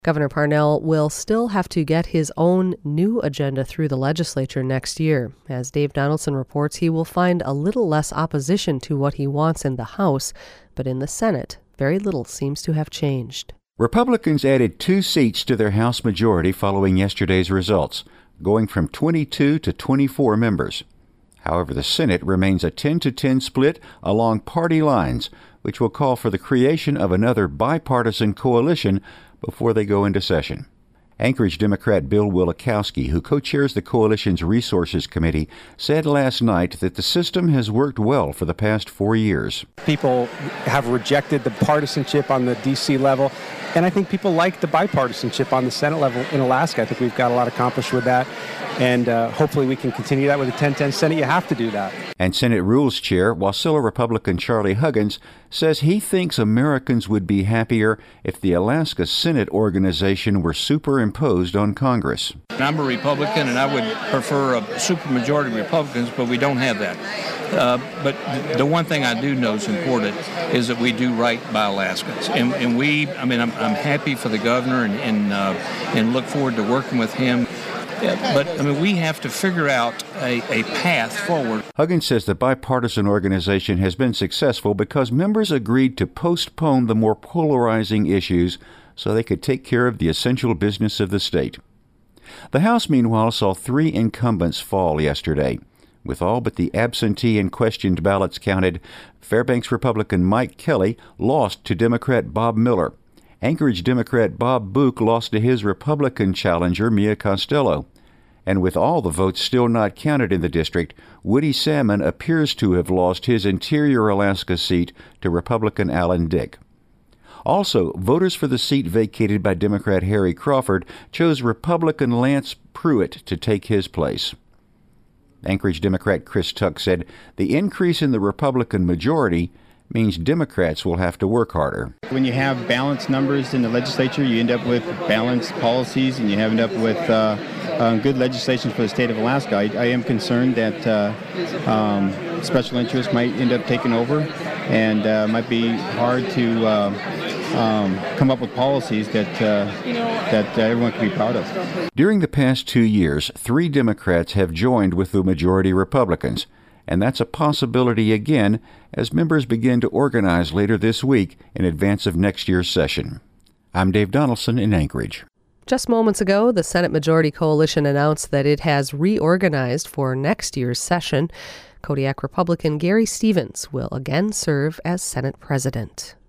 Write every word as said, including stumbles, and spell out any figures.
Governor Parnell will still have to get his own new agenda through the legislature next year. As Dave Donaldson reports, he will find a little less opposition to what he wants in the House, but in the Senate, very little seems to have changed. Republicans added two seats to their House majority following yesterday's results, going from twenty-two to twenty-four members. However, the Senate remains a ten to ten split along party lines, which will call for the creation of another bipartisan coalition before they go into session. Anchorage Democrat Bill Wielechowski, who co-chairs the coalition's Resources Committee, said last night that the system has worked well for the past four years. People have rejected the partisanship on the D C level, and I think people like the bipartisanship on the Senate level in Alaska. I think we've got a lot accomplished with that, and uh, hopefully we can continue that with the ten ten Senate. You have to do that. And Senate Rules Chair, Wasilla Republican Charlie Huggins, says he thinks Americans would be happier if the Alaska Senate organization were superimposed on Congress. I'm a Republican, and I would prefer a supermajority of Republicans, but we don't have that. Uh, but th- the one thing I do know is important is that we do right by Alaskans. And, and we, I mean, I'm, I'm happy for the governor and, and, uh, and look forward to working with him. Yeah, but, I mean, we have to figure out a, a path forward. Huggins says the bipartisan organization has been successful because members agreed to postpone the more polarizing issues so they could take care of the essential business of the state. The House, meanwhile, saw three incumbents fall yesterday. With all but the absentee and questioned ballots counted, Fairbanks Republican Mike Kelly lost to Democrat Bob Miller. Anchorage Democrat Bob Book lost to his Republican challenger, Mia Costello. And with all the votes still not counted in the district, Woody Salmon appears to have lost his Interior Alaska seat to Republican Alan Dick. Also, voters for the seat vacated by Democrat Harry Crawford chose Republican Lance Pruitt to take his place. Anchorage Democrat Chris Tuck said the increase in the Republican majority means Democrats will have to work harder. When you have balanced numbers in the legislature, you end up with balanced policies, and you end up with uh, uh, good legislation for the state of Alaska. I, I am concerned that uh, um, special interests might end up taking over, and uh, might be hard to uh, um, come up with policies that uh, that uh, everyone can be proud of. During the past two years, three Democrats have joined with the majority Republicans. And that's a possibility again as members begin to organize later this week in advance of next year's session. I'm Dave Donaldson in Anchorage. Just moments ago, the Senate Majority Coalition announced that it has reorganized for next year's session. Kodiak Republican Gary Stevens will again serve as Senate President.